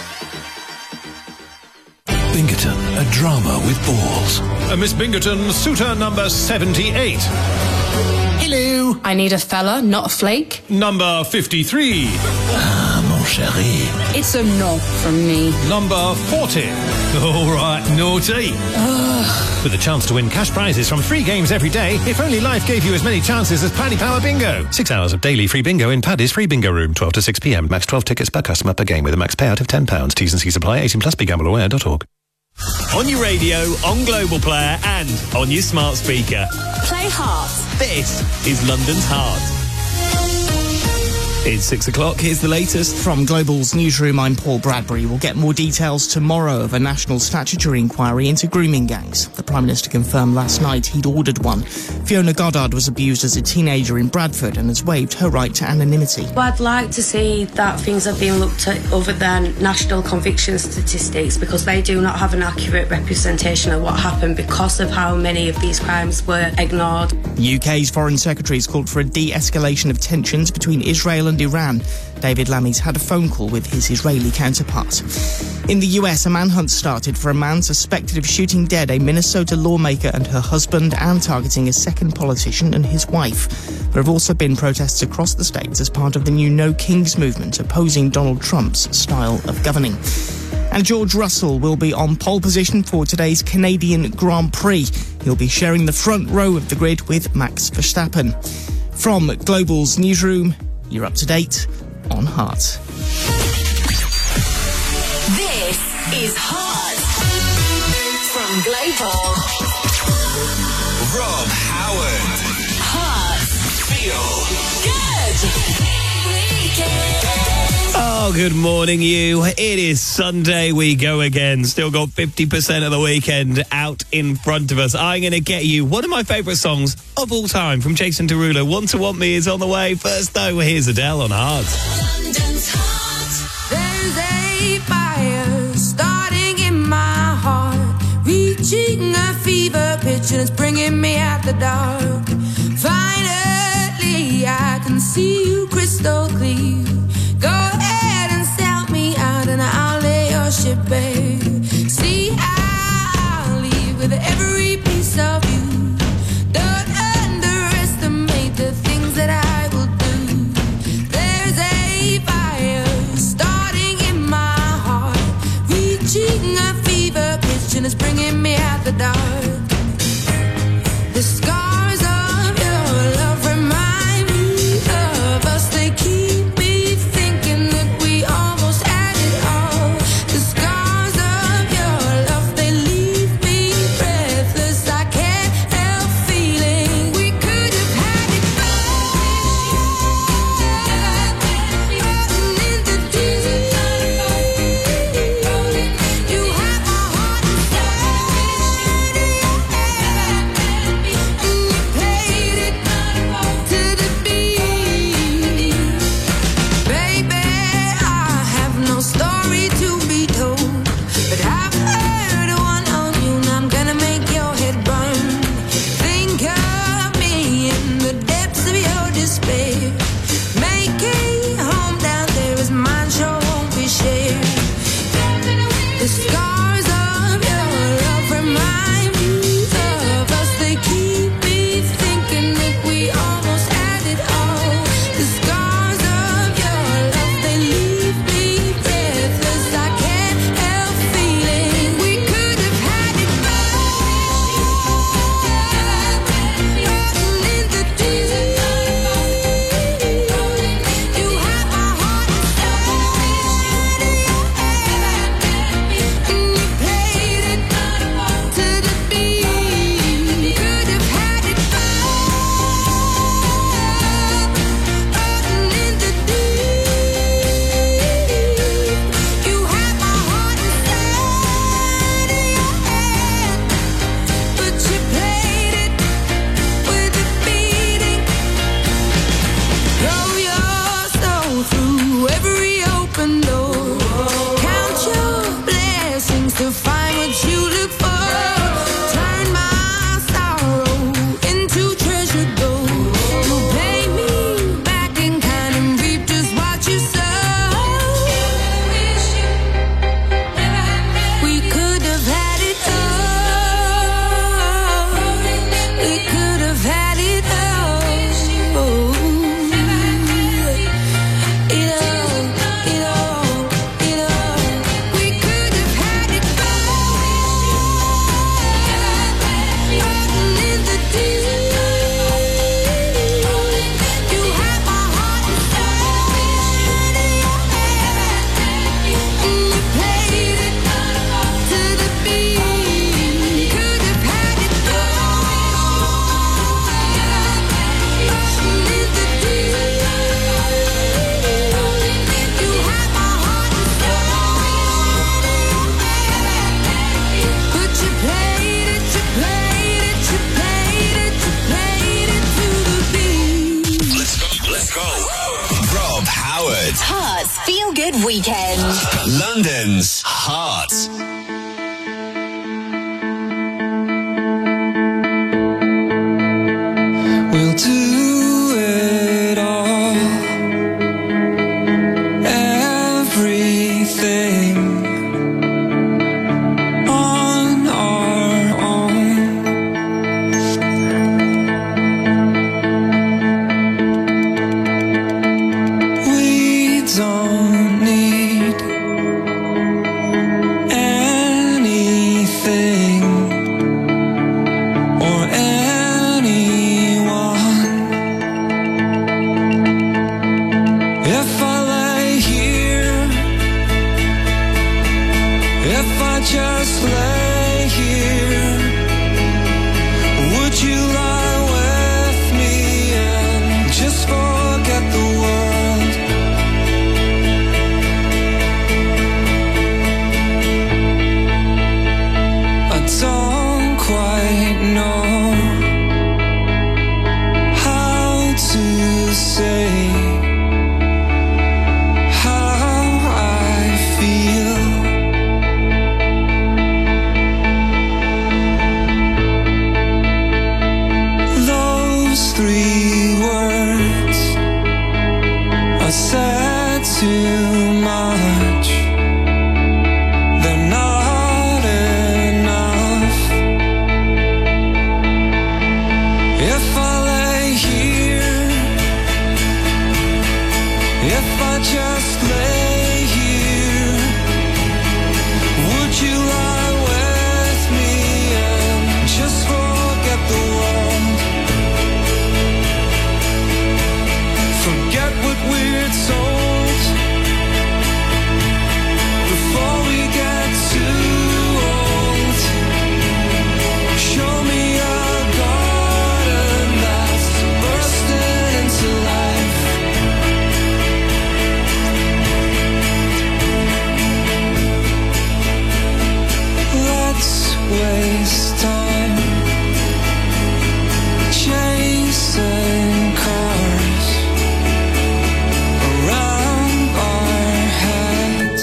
Bingerton, a drama with balls. Miss Bingerton, suitor number 78. Hello. I need a fella, not a flake. Number 53. Ah, mon chéri. It's a no from me. Number 40. All right, naughty. With a chance to win cash prizes from 3 games every day, if only life gave you as many chances as Paddy Power Bingo. 6 hours of daily free bingo in Paddy's free bingo room, 12 to 6 p.m. Max 12 tickets per customer per game with a max payout of £10. T's and C's apply. 18 plus. BeGambleAware.org. On your radio, on Global Player and on your smart speaker. Play Heart. This is London's Heart. It's 6 o'clock. Here's the latest. From Global's newsroom, I'm Paul Bradbury. We'll get more details tomorrow of a national statutory inquiry into grooming gangs. The Prime Minister confirmed last night he'd ordered one. Fiona Goddard was abused as a teenager in Bradford and has waived her right to anonymity. Well, I'd like to see that things are being looked at other than national conviction statistics, because they do not have an accurate representation of what happened because of how many of these crimes were ignored. The UK's Foreign Secretary has called for a de-escalation of tensions between Israel and Iran. David Lammy's had a phone call with his Israeli counterpart. In the US, a manhunt started for a man suspected of shooting dead a Minnesota lawmaker and her husband and targeting a second politician and his wife. There have also been protests across the states as part of the new No Kings movement opposing Donald Trump's style of governing. And George Russell will be on pole position for today's Canadian Grand Prix. He'll be sharing the front row of the grid with Max Verstappen. From Global's newsroom, you're up to date on Heart. This is Heart from Global. Rob Howard. Heart. Feel Good. Oh, good morning, you. It is Sunday. We go again. Still got 50% of the weekend out in front of us. I'm going to get you one of my favourite songs of all time from Jason Derulo. Want to Want Me is on the way. First, though, here's Adele on Heart. London's heart. There's a fire starting in my heart, reaching a fever pitch and it's bringing me out the dark. Finally, I can see you crystal clear. Go ahead and sell me out and I'll lay your ship bare. See, I'll leave with every piece of you. Don't underestimate the things that I will do. There's a fire starting in my heart, reaching a fever pitch and it's bringing me out the dark. The scars of your love remind me of us. They keep me thinking that we almost had it all. The scars of your love, they leave me breathless. I can't help feeling we could have had it You have my heart Hearts Feel Good Weekend. London's Heart. We'll do it all. Everything on our own. We don't need anything or anyone. If I lay here, if I just lay here, would you lie with me and just forget the world? I don't quite know how to say how I feel. Those 3 words I said too much. They're not enough. If I lay here, if I just lay here, would you lie with me and just forget the world? Forget what we're told before we get too old. Show me a garden that's bursting into life. Let's waste time chasing cars around our heads.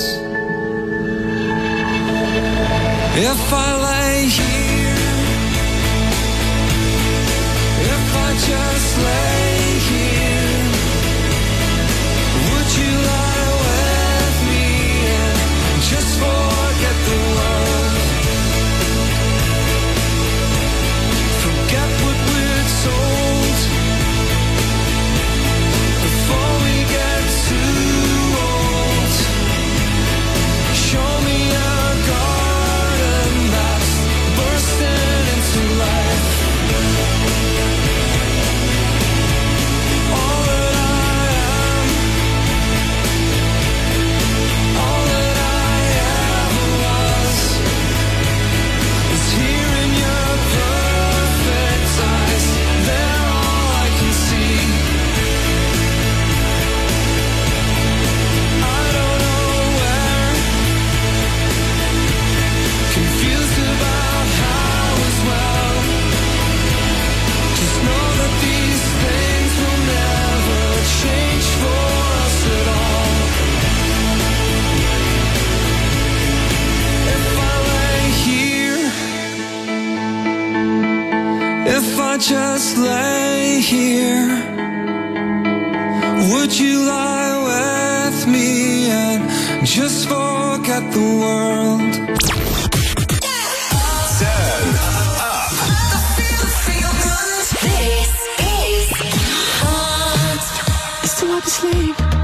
If I lay here, if I just lay here, would you lie with me and just forget the world? Forget what we're told before we get too old. Show me a garden that's bursting into life. All that I am, all that I ever was, is here in your perfect eyes. They're all I can see. I don't know where, confused about how as well. Just know that these things will never change for us at all. If I lay here, if I just lay here, would you lie with me and just forget the world? Turn up. This is Heart. Still up asleep.